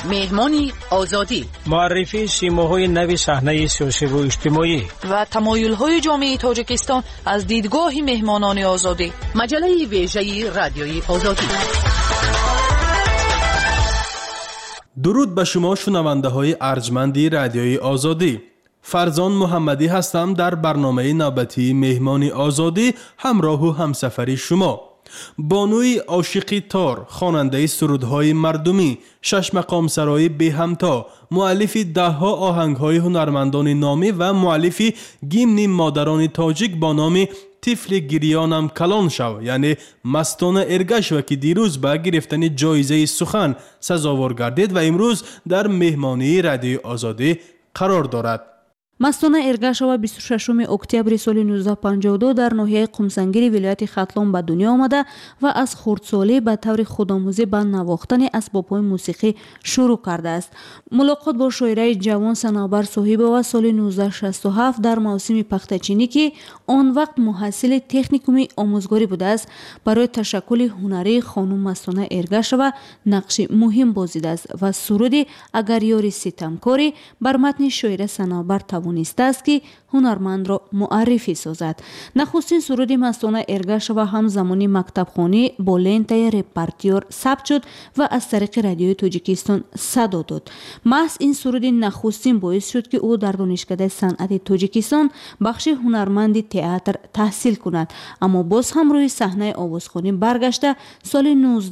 مهمانی آزادی، معرفی سیماهای نوی صحنه سیاسی و اجتماعی و تمایل‌های جامعه تاجیکستان از دیدگاه مهمانان آزادی. مجله ویژه رادیوی آزادی. درود به شما شنونده‌های ارجمندی رادیوی آزادی. فرزان محمدی هستم در برنامه نوبتی مهمانی آزادی همراه و همسفری شما. بانوی عاشقی تار، خواننده سرودهای مردمی، شش مقام سرای به همتا، مؤلف ده‌ها آهنگ‌های هنرمندان نامی و مؤلف گیمن مادران تاجیک با نام طفل گریانم کلان شو، یعنی مستانه ارگش و که دیروز به گرفتن جایزه سخن سزاوار گردید و امروز در مهمانی رادیوی آزادی قرار دارد. مستانه ارگشوا 26 اکتبر سال 1952 در ناحیه قمسنگیری ولایت ختلان به دنیا آمده و از خردسالی به طور خودآموزی به نواختن اسباب‌های موسیقی شروع کرده است. ملاقات با شاعره جوان صنابر صاحب‌وا سال 1967 در موسم پختچینی که آن وقت محصل تکنیکوم آموزگاری بوده است، برای تشکل هنری خانم مستانه ارگشوا نقش مهم بازیده است و سرودی اگر یاری ستمکاری بر متن شاعره صنابر توانسته است که هنرمند را معرفی سازد. نخستین سرود مستانه ارگشوا هم زمانی مکتبخانه با لنتای رپرتوار ثبت شد و از طریق رادیوی تاجیکستان صدا داد. محض این سرود نخستین باعث شد که او در دانشکده صنعت تاجیکستان بخش هنرمند تئاتر تحصیل کند، اما باز هم روی صحنه آوازخوانی برگشته سال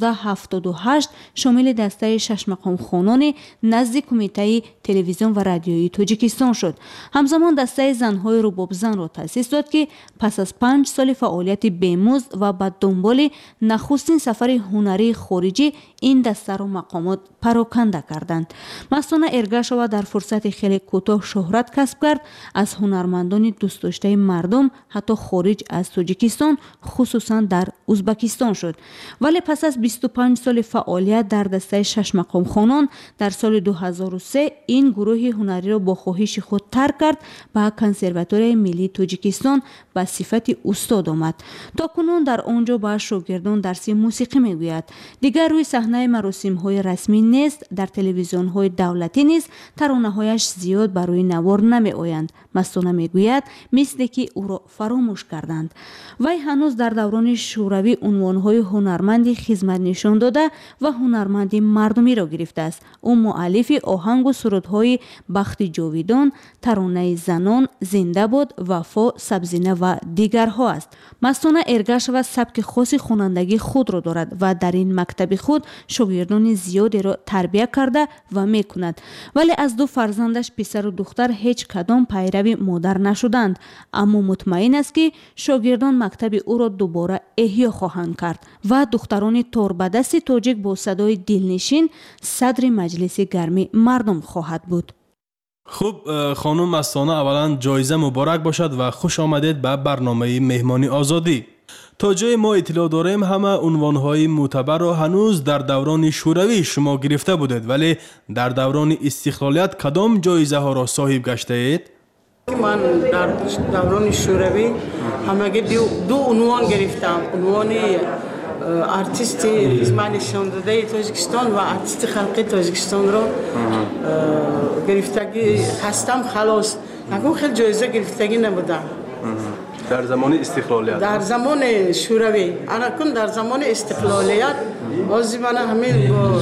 1978 شامل دسته شش مقام خوانان نزد کمیته تلویزیون و رادیویی تاجیکستان شد. همزمان دسته زنهای رباب زن را تأسیس داد که پس از 5 سال فعالیت بیمزد و به دنبال نخستین سفر هنری خارجی این دسته را مقامات پراکنده کردند. مستانه ارگشوا در فرصت خیلی کوتاه شهرت کسب کرد. از هنرمندان دوست داشته مردم حتی خارج از تاجیکستان خصوصا در ازبکستان شد. ولی پس از 25 سال فعالیت در دسته شش مقام خوانان در سال 2003 این گروه هنری را با خواهش خود ترک کرد به کنسرواتوری ملی تاجیکستان به صفت استاد آمد. تاکنون در آنجا به شاگردان درس موسیقی میگوید. دیگر روی صحنه مراسم‌های رسمی نیست، در تلویزیون‌های دولتی نیز ترانه‌هایش زیاد بر روی نوار نمی‌آیند. مستانه میگوید مثل که او را فراموش کردند. وی هنوز در دوران شوروی عنوان‌های هنرمندی خدمت نشان داده و هنرمند مردمی را گرفته است. او مؤلف آهنگ و سرودهای بخت جاویدان، ترانه زنان، زنده باد، وفا، سبزینه و دیگرها است. مستانه ارگشوا سبک خاص خوانندگی خود را دارد و در این مکتب خود شاگردان زیادی را تربیت کرده و میکند. ولی از دو فرزندش پسر و دختر هیچ کدام پیروی مادر نشدند، اما مطمئن است که شاگردان مکتب او را دوباره احیا خواهند کرد و دختران توربدست تاجیک با صدای دلنشین صدر مجلس گرمی مردم خواهد بود. خب خانم مستانه، اولا جایزه مبارک باشد و خوش آمدید به برنامه مهمانی آزادی. تا جای ما اطلاع داریم همه عنوانهای معتبر را هنوز در دوران شوروی شما گرفته بودید، ولی در دوران استقلالیت کدام جایزه ها را صاحب گشته اید؟ من در دوران شوروی همگی دو عنوان گرفتم. عنوان ارتیست خدمت نشان داده تاجیکستان و ارتیست خلقی تاجیکستان را گرفتگی هستم. خلاص نکن خیلی جایزه گرفتگی نبودم در زمان استقلالیت. در زمان شوروی انا کن در زمان استقلالیت بازی من همین با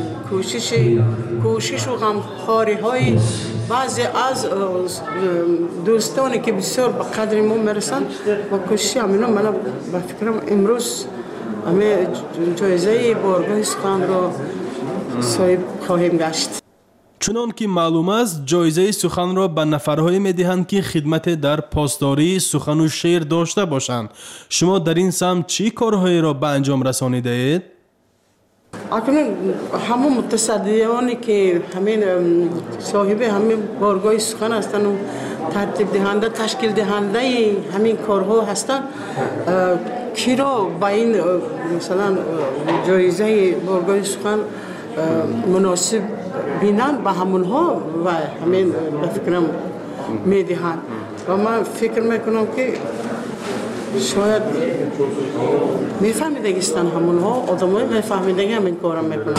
کوشش و غمخواری های بعضی از دوستانی که بسیار به قدر ما میرسند با کوشش همینا من به فکرم امروز همه جایزه بارگاه سخن را صاحب خواهیم گشت. چنان که معلوم است جایزه سخن را به نفرهایی میدهند که خدمت در پاسداری سخن و شعر داشته باشند. شما در این سمت چی کارهایی را به انجام رسانیده اید؟ اکنون همون متصدیانی که همین صاحب همین بارگاه سخن هستند و ترتیب دهنده تشکیل دهنده همین کارها هستند، کی را با این مثلا جایزه بارگاه سخن مناسب بینند به همونها و همین به فکرم میدهند و من فکر میکنم که شاید میفهمیدگیستن همونها آدمای میفهمیدگی همین کارم میکنن.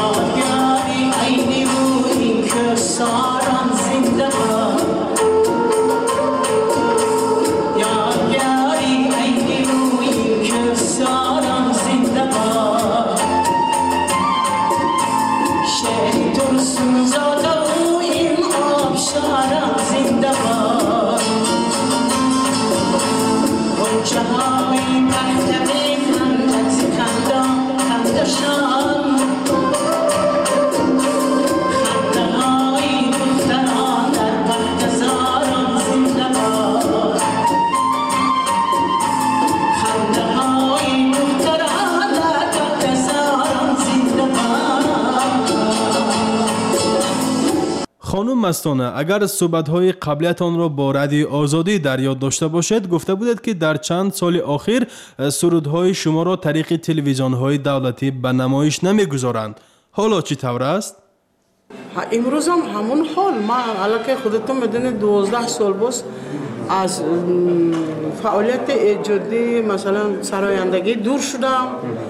خانم مستانه، اگر صحبت‌های قبلیتان را با رادیوی آزادی در یاد داشته باشد، گفته بودید که در چند سال اخیر سرودهای شما را طریق تلویزیون‌های دولتی به نمایش نمی‌گذارند. حالا چی طور است؟ امروز هم همون حال. من علاقه خودتون میدونید 12 سال باز از فعالیت ایجادی مثلا سرایندگی دور شدم.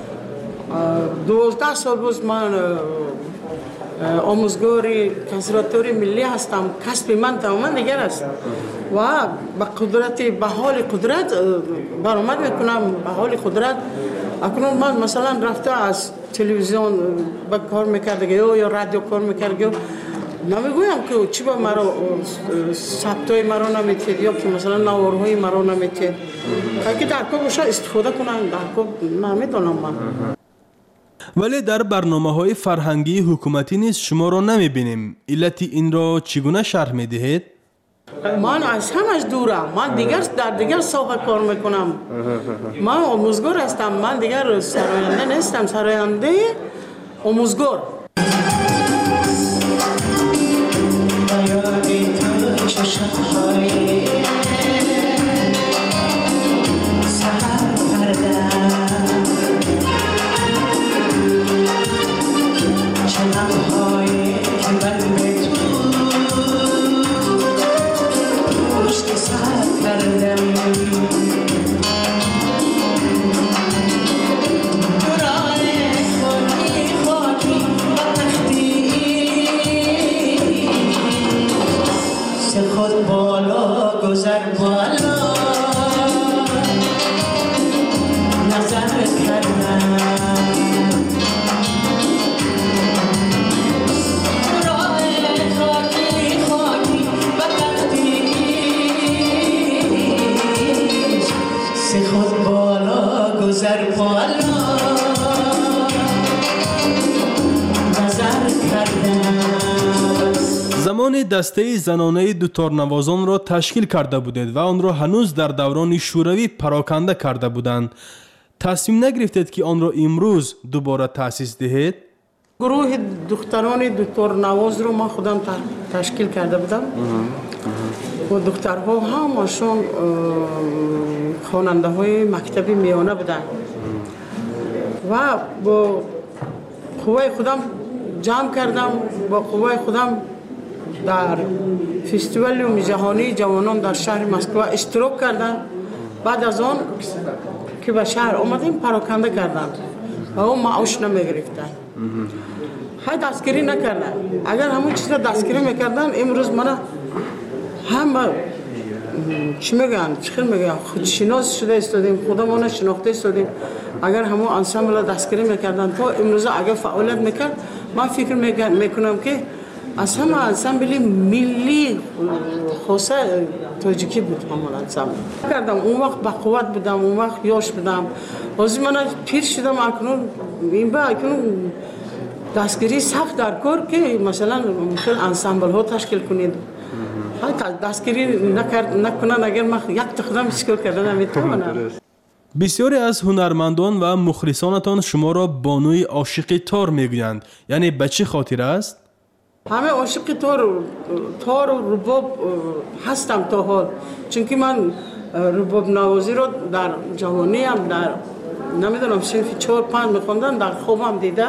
12 سال باز من آموزگار کنسرواتوری ملی هستم. کسب من تماما دیگر است و به حال قدرت برآمد میکنم. به حال قدرت اکنون من مثلا رفته از تلویزیون با کار میکردم یا رادیو کار میکردم، نمیگویم که چی با مرا ثبتای مرا نمیتید یا که مثلا نوارهای مرا نمیتید که در کار باشه استفاده کنم. در کار نمیدونم من. ولی در برنامه‌های فرهنگی حکومتی نیز شما را نمی‌بینیم. علت این را چگونه شرح می‌دهید؟ من از همش دورم. من در دیگر ساحه کار میکنم. من آموزگار هستم. من دیگر سراینده نیستم. سراینده آموزگار. زمان دسته زنانه دوتارنوازان را تشکیل کرده بودید و آن را هنوز در دوران شوروی پراکنده کرده بودند. تصمیم نگرفتید که آن را امروز دوباره تأسیس دهید؟ گروه دختران دوتارنواز رو من خودم تشکیل کرده بودم و دخترها همشون خواننده های مکتبی میانه بودن و با قوای خودم جمع کردم. با قوای خودم در فستیوال جهانی جوانان در شهر مسکو اشتراک کردم. بعد از آن که به شهر آمدیم پراکنده کردم و اون معاش نمیگرفتن. های دستگیری نکردن. اگر همون چیز را دستگیری میکردن امروز من هم چی میگن خودشناس شده استادیم، خودمون شناخته استادیم. اگر همون انسامبل دستگیری میکردن تا امروز اگر فعالیت میکرد، من فکر میکنم که از همه انسامبل ملی خاصه تاجیکی بود. همون انسامبل کردم اون وقت با قوت بودم، اون وقت یاش بودم. بازی من پیر شدم اکنون این با اکنون دستگیری سخت در کار که مثلا ممکن انسامبل ها تشکیل کنید. دستگیری نکنن اگر من یک تقدم تشکیل کردن نمیتونم. بسیاری از هنرمندان و مخلصانتان شما را بانوی عاشق تار میگویند. یعنی به چه خاطر است؟ همه عاشق تار و رباب هستم تا حال. چون من رباب نوازی رو در جوانی هم در نمیدونم صنف 4-5 میخوندم، در خوابم دیده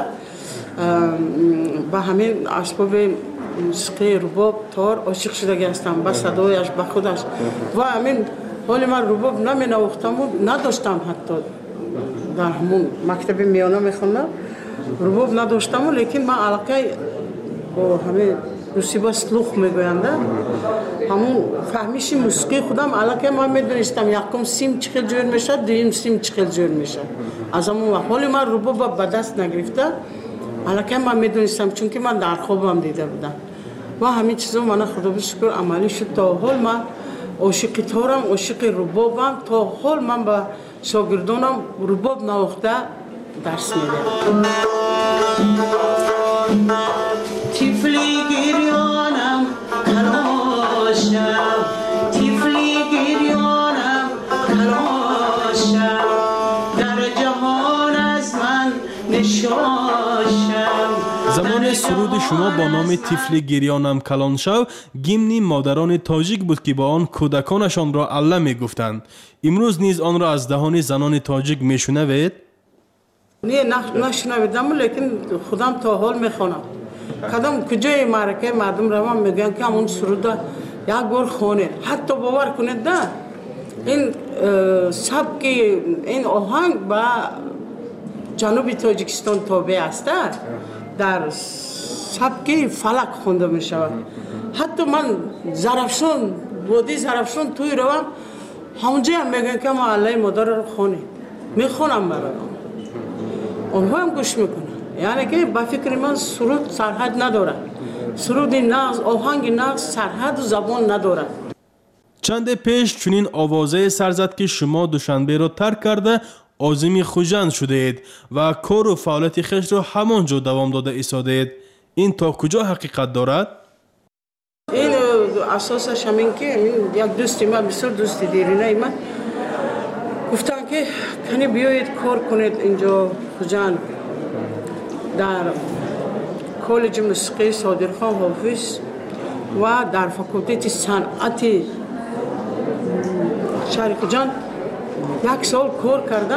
با همین اسباب موسیقی رباب تار عاشق شده هستم. با صدایش با خودش و همین حالی من رباب نمی نواختم و نداشتم حتی در همون مکتب میانه میخوندم رباب نداشتم لیکن من علاقه با همه نصیبه سلوخ میگوینده همون فهمیش موسیقی خودم علاقه من میدونستم یکم سیم چقدر جور میشه دویم سیم چقدر جور میشه از همون حالی من رباب به دست نگرفته علاقه من میدونستم چون که من در خوابم دیده بودم و همین چیزا من خدا به شکر عملی شد تا حال من عاشق تارم عاشق ربابم تا حال من به شاگردانم رباب نواخته درس میدم تیفلی گریانم کلاشم تیفلی گریانم کلاشم در جهان از من نشاشم. زمان سرود شما با نام تیفلی گریانم کلان شو گیمنی مادران تاجیک بود که با آن کودکانشان را الله می گفتند. امروز نیز آن را از دهان زنان تاجیک می شنوید؟ نه نشنویدم لیکن خودم تا حال میخوانم کدام کجای معرکه مردم روان میگن که همون سرود یک بار خوانید حتی باور کنید نه این سبک این آهنگ با جنوب تاجیکستان تابع است در سبک فلک خونده می شود حتی من زرفشان وادی زرفشان توی روم همونجا هم میگن که ما الله مادر رو خوانید میخونم برای اونها هم گوش میکنن یعنی که با فکر من سرود سرحد نداره سرود نغز آهنگ نغز سرحد و زبان نداره. چند پیش چنین آوازه سرزد که شما دوشنبه را ترک کرده عازم خوجند شده اید و کار و فعالیت خویش را همانجا دوام داده ایستادید. این تا کجا حقیقت دارد؟ این اساسش همین که یک دوستی من بسیار دوستی دیرینه من گفتن که کنی بیایید کار کنید اینجا خوجند در کالج موسیقی صادرخان حافظ و در فاکولته صنعت شهر خوجند یک سال کار کردم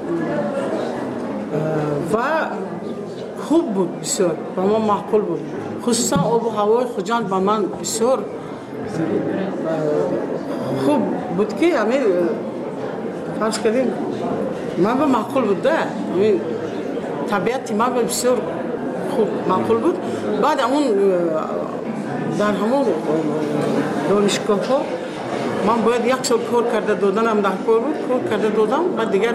و خوب بود بسیار با من معقول بود خصوصا آب و هوای خوجند با من بسیار خوب بود که همین فرض کردیم من به معقول بود ده طبیعتی من بسیار خوب معقول بود بعد همون در همون دانشگاه ها من باید یک سال کار کرده دادنم در کار بود کار کرده دادم بعد دیگر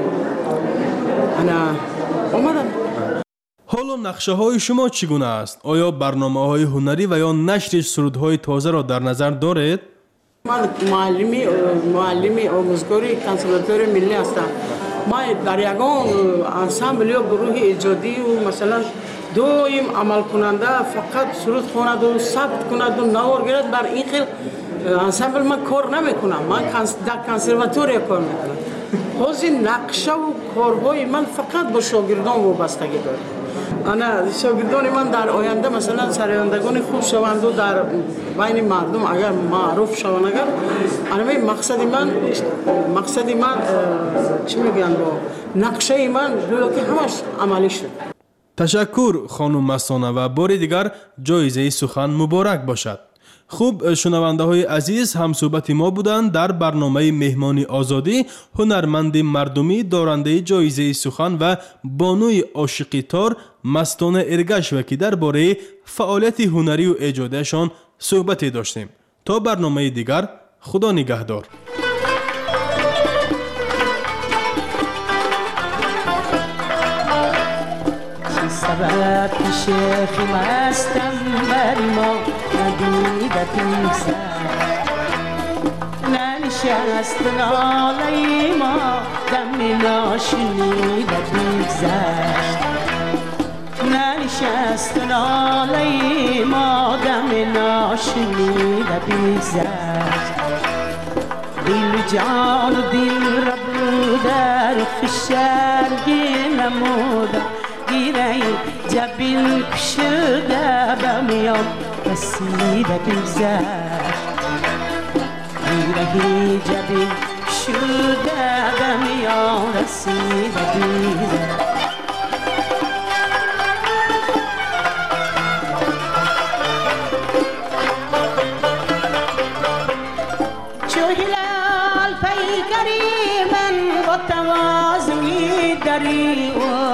انا اومدم. حالا نقشه های شما چگونه است؟ آیا برنامه های هنری و یا نشر سرودهای تازه را در نظر دارید؟ من معلمی آموزگاری کنسرواتوار ملی هستم. من در یگان انسامبل یا گروه ایجادی و مثلا دویم عمل کننده فقط سرود خواند و ثبت کند و نوار گیرد در این خیل انسامبل من کار نمیکنم من در کنسرواتوار کار میکنم. حاضر نقشه و کارهای من فقط با شاگردان وابستگی دارد. انا شاگردان من در آینده مثلا سرایندگان خوب شوند و در بین مردم اگر معروف شوند اگر انا مقصد من چی میگن با نقشه من گویا که همش عملی شد. تشکر خانم مستانه و بار دیگر جایزه سخن مبارک باشد. خوب شنونده های عزیز هم صحبت ما بودند در برنامه مهمانی آزادی هنرمند مردمی دارنده جایزه سخن و بانوی عاشقی تار مستانه ارگشوه که درباره فعالیت هنری و ایجادشان صحبتی داشتیم. تا برنامه دیگر خدا نگهدار. سبب شیخ مستم بر ما ندیده تیزد ننشست ناله ما دم ناشنیده بگذشت ننشست ناله ما دم ناشنیده بگذشت دل جان و دل رب در فشرگی نموده گیره جبین کشده بمیان رسیده بگذشت گیره جبین کشده بمیان رسیده بگذشت چو هلال بری و